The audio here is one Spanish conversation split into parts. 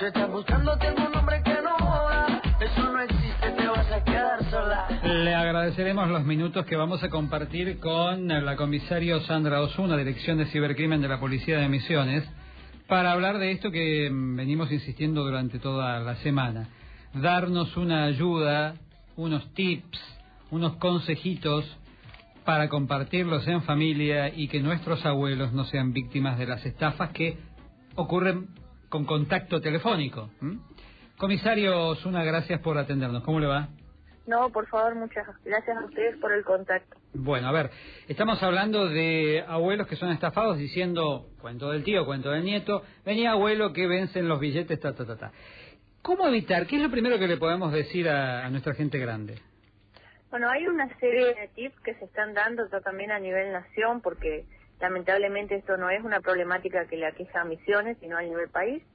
Si estás buscando tengo un hombre que no joda, eso no existe, te vas a quedar sola. Le agradeceremos los minutos que vamos a compartir con la comisario Sandra Osuna, Dirección de Cibercrimen de la Policía de Misiones, para hablar de esto que venimos insistiendo durante toda la semana. Darnos una ayuda, unos tips, unos consejitos para compartirlos en familia y que nuestros abuelos no sean víctimas de las estafas que ocurren con contacto telefónico. Comisario Osuna, gracias por atendernos. ¿Cómo le va? No, por favor, muchas gracias a ustedes por el contacto. Bueno, a ver, estamos hablando de abuelos que son estafados diciendo cuento del tío, cuento del nieto, venía abuelo que vencen los billetes, ta. ¿Cómo evitar? ¿Qué es lo primero que le podemos decir a nuestra gente grande? Bueno, hay una serie de tips que se están dando también a nivel nación, porque lamentablemente esto no es una problemática que le aqueja a Misiones, sino a nivel país.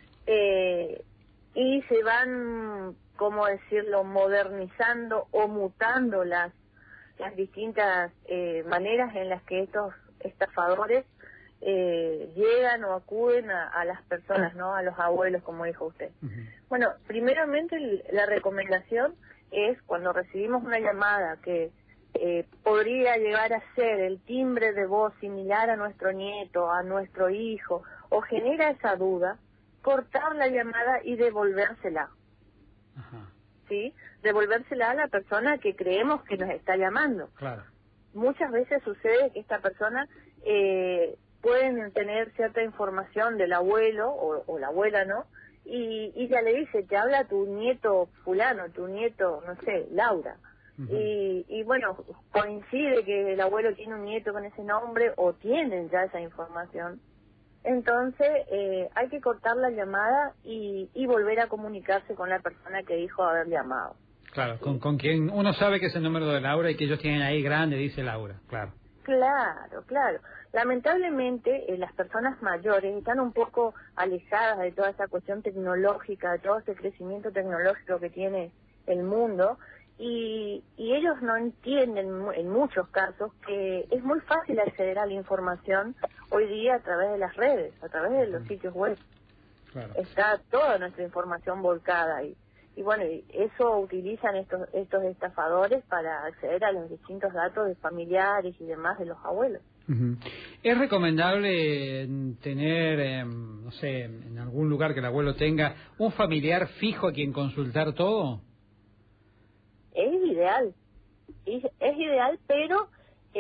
Y se van, ¿cómo decirlo?, modernizando o mutando las distintas maneras en las que estos estafadores llegan o acuden a las personas, ¿no?, a los abuelos, como dijo usted. Bueno, primeramente la recomendación es cuando recibimos una llamada que podría llegar a ser el timbre de voz similar a nuestro nieto, a nuestro hijo, o genera esa duda, cortar la llamada y devolvérsela. ¿Sí? Devolvérsela a la persona que creemos que nos está llamando. Claro. Muchas veces sucede que esta persona pueden tener cierta información del abuelo o la abuela, ¿no? Y ya le dice, te habla tu nieto fulano, tu nieto, no sé, Laura. Y bueno, coincide que el abuelo tiene un nieto con ese nombre o tienen ya esa información. Entonces hay que cortar la llamada y volver a comunicarse con la persona que dijo haber llamado. Claro, con quien uno sabe que es el número de Laura y que ellos tienen ahí grande, dice Laura, claro. Claro. Lamentablemente las personas mayores están un poco alejadas de toda esa cuestión tecnológica, de todo ese crecimiento tecnológico que tiene el mundo, y ellos no entienden en muchos casos que es muy fácil acceder a la información hoy día a través de las redes, a través de los sitios web. Claro. Está toda nuestra información volcada ahí. Y bueno, eso utilizan estos estafadores para acceder a los distintos datos de familiares y demás de los abuelos. ¿Es recomendable tener, no sé, en algún lugar que el abuelo tenga un familiar fijo a quien consultar todo? Es ideal, pero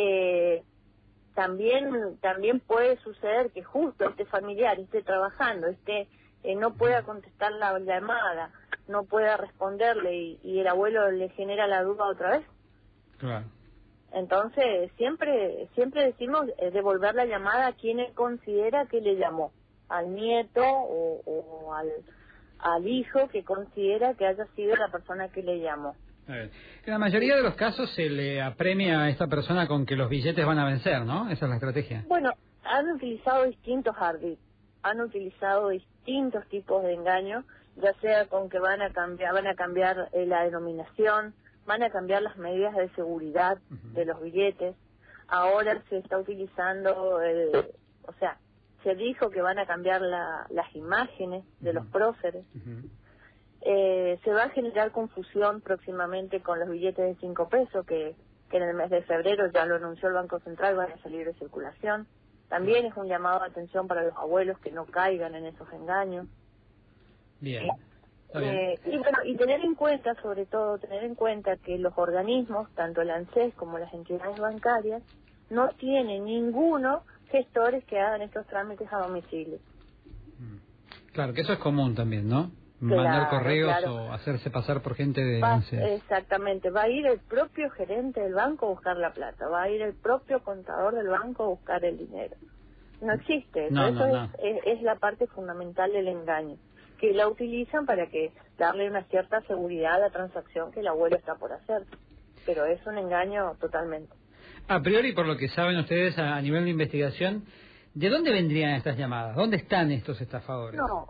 también puede suceder que justo este familiar esté trabajando, no pueda contestar la llamada, no pueda responderle y el abuelo le genera la duda otra vez. Claro. Entonces siempre decimos devolver la llamada a quien él considera que le llamó, al nieto o al hijo que considera que haya sido la persona que le llamó. En la mayoría de los casos se le apremia a esta persona con que los billetes van a vencer, ¿no? Esa es la estrategia. Bueno, han utilizado distintos ardid, han utilizado distintos tipos de engaños, ya sea con que van a cambiar la denominación, van a cambiar las medidas de seguridad de los billetes. Ahora se está utilizando, se dijo que van a cambiar las imágenes de los próceres. Se va a generar confusión próximamente con los billetes de 5 pesos que en el mes de febrero ya lo anunció el Banco Central, van a salir de circulación. También es un llamado de atención para los abuelos que no caigan en esos engaños. Bien. Y tener en cuenta, sobre todo, que los organismos, tanto el ANSES como las entidades bancarias, no tienen ninguno gestores que hagan estos trámites a domicilio. Claro, que eso es común también, ¿no? Mandar correos o hacerse pasar por gente de ANSES. Exactamente, va a ir el propio gerente del banco a buscar la plata, va a ir el propio contador del banco a buscar el dinero. No existe, eso es la parte fundamental del engaño, que la utilizan para que darle una cierta seguridad a la transacción que el abuelo está por hacer, pero es un engaño totalmente. A priori, por lo que saben ustedes a nivel de investigación, ¿de dónde vendrían estas llamadas? ¿Dónde están estos estafadores? No,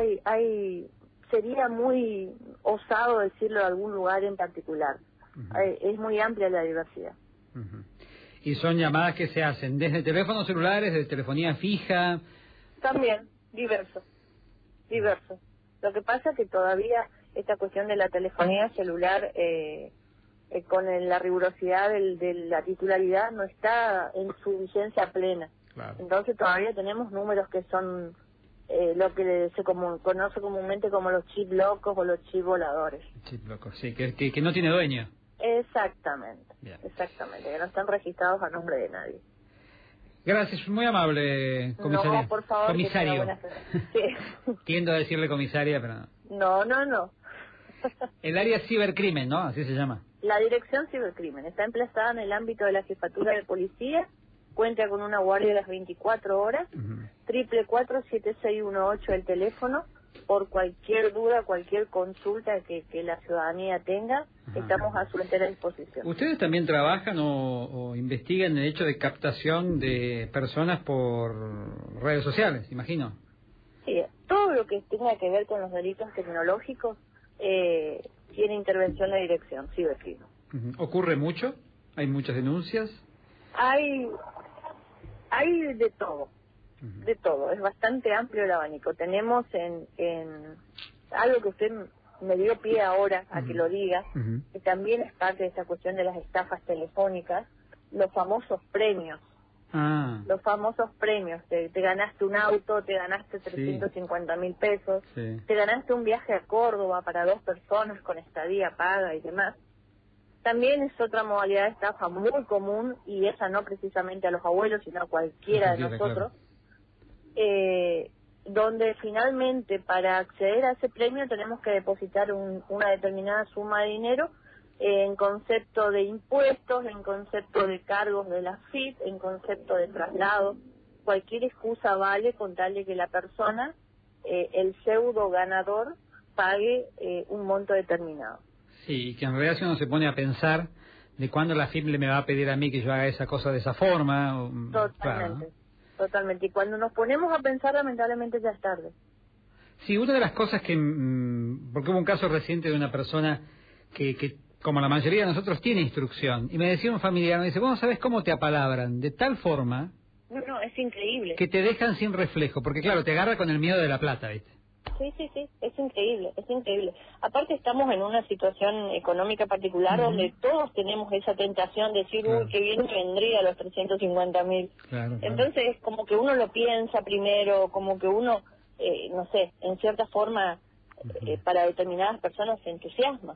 sería muy osado decirlo de algún lugar en particular. Es muy amplia la diversidad. ¿Y son llamadas que se hacen desde teléfonos celulares, de telefonía fija? También, diverso. Lo que pasa es que todavía esta cuestión de la telefonía celular con la rigurosidad de la titularidad no está en su vigencia plena. Claro. Entonces todavía tenemos números que son lo que se conoce comúnmente como los chip locos o los chip voladores. Chip locos, sí, que no tiene dueño. Exactamente, Bien. exactamente, que no están registrados a nombre de nadie. Gracias, muy amable, comisaria. No, por favor. Comisario. Sí. Tiendo a decirle comisaria, pero no. No. El área cibercrimen, ¿no? Así se llama. La Dirección Cibercrimen está emplazada en el ámbito de la Jefatura de Policía, cuenta con una guardia de las 24 horas, 444-7618 el teléfono, por cualquier duda, cualquier consulta que la ciudadanía tenga, estamos a su entera disposición. ¿Ustedes también trabajan o investigan el hecho de captación de personas por redes sociales, imagino? Sí, todo lo que tenga que ver con los delitos tecnológicos tiene intervención la Dirección Cibercrimen. ¿Ocurre mucho? ¿Hay muchas denuncias? Hay de todo. De todo, es bastante amplio el abanico. Tenemos en algo que usted me dio pie ahora a que lo diga, que también es parte de esta cuestión de las estafas telefónicas, los famosos premios. Los famosos premios, te ganaste un auto, te ganaste 350.000 pesos, te ganaste un viaje a Córdoba para 2 personas con estadía paga y demás. También es otra modalidad de estafa muy común, y esa no precisamente a los abuelos, sino a cualquiera de nosotros, donde finalmente para acceder a ese premio tenemos que depositar una determinada suma de dinero en concepto de impuestos, en concepto de cargos de la FIP, en concepto de traslado. Cualquier excusa vale con tal de que la persona, el pseudo ganador, pague un monto determinado. Sí, que en realidad si uno se pone a pensar de cuándo la FIP me va a pedir a mí que yo haga esa cosa de esa forma. Totalmente, claro, ¿no? Totalmente. Y cuando nos ponemos a pensar, lamentablemente ya es tarde. Sí, una de las cosas que... porque hubo un caso reciente de una persona que como la mayoría de nosotros, tiene instrucción. Y me decía un familiar, me dice, bueno, ¿sabes cómo te apalabran? De tal forma... No, es increíble. Que te dejan sin reflejo, porque claro, te agarra con el miedo de la plata, ¿viste? Sí, es increíble, es increíble. Aparte estamos en una situación económica particular donde todos tenemos esa tentación de decir, uy, qué bien vendría los 350.000. Claro. Entonces, como que uno lo piensa primero, como que uno, no sé, en cierta forma, para determinadas personas se entusiasma.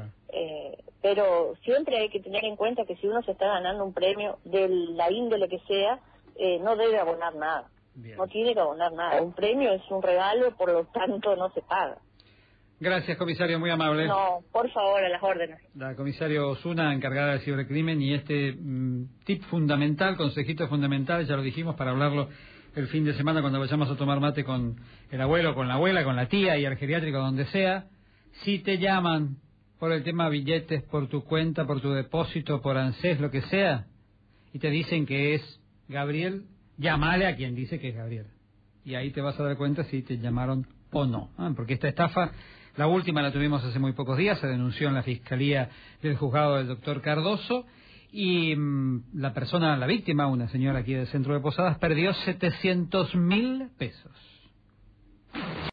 Pero siempre hay que tener en cuenta que si uno se está ganando un premio de la índole que sea, no debe abonar nada. Bien. No tiene que abonar nada. Un premio es un regalo, por lo tanto no se paga. Gracias, comisario, muy amable. No, por favor, a las órdenes. La comisario Osuna, encargada del cibercrimen, y este tip fundamental, consejito fundamental, ya lo dijimos, para hablarlo el fin de semana cuando vayamos a tomar mate con el abuelo, con la abuela, con la tía y al geriátrico, donde sea. Si te llaman por el tema billetes, por tu cuenta, por tu depósito, por ANSES, lo que sea, y te dicen que es Gabriel, llámale a quien dice que es Gabriel. Y ahí te vas a dar cuenta si te llamaron o no. Porque esta estafa, la última la tuvimos hace muy pocos días, se denunció en la Fiscalía del Juzgado del doctor Cardoso, y la persona, la víctima, una señora aquí del centro de Posadas, perdió 700.000 pesos.